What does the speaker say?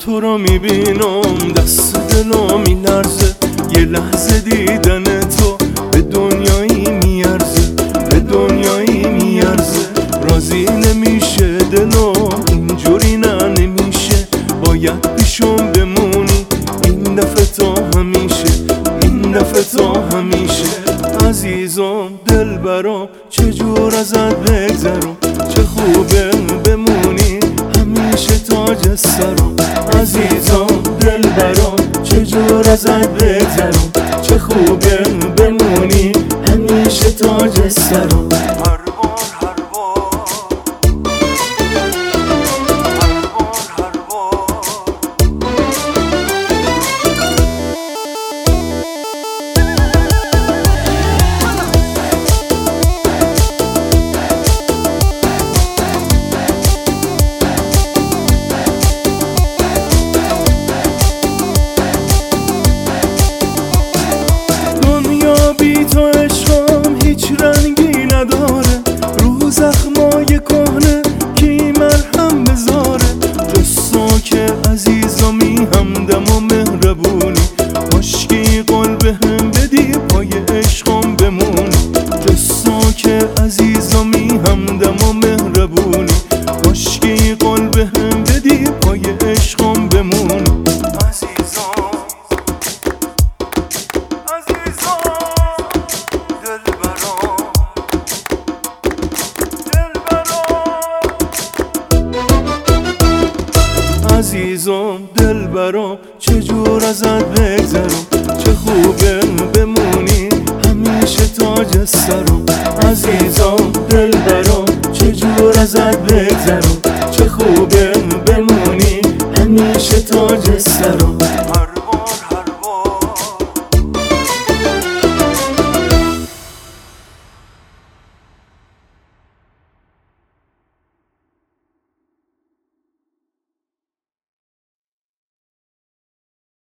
تو رو میبینم دست دلم میلرزه، یه لحظه دیدن تو به دنیایی میارزه، به دنیایی میارزه. راضی نمیشه دلم اینجوری نه نمیشه، باید پیشم بمونی این دفعه تا همیشه، این دفعه تا همیشه. عزیزم دلبرم چجور ازت بگذرم، چه خوبه بمونی همیشه تاج سرم. عزیزم دلبرم چجور ازت بگذرم، چه خوبه بمونی همیشه تاج سرم. بی تو عشقم هیچ رنگی نداره، رو زخمای کهنه کی مرهم بذاره. جز که عزیزمی همدم و مهربونی، کاشکی قول بهم بدی پای عشقم بمونی. جز که عزیزمی همدم و مهربونی، کاشکی قول بهم بدی پای عشقم بمونی. عزیزم دلبرم چجور ازت بگذرم، چه خوبه بمونی همیشه تاج سرم. عزیزم دلبرم چجور ازت بگذرم، چه خوبه بمونی همیشه تاج سرم.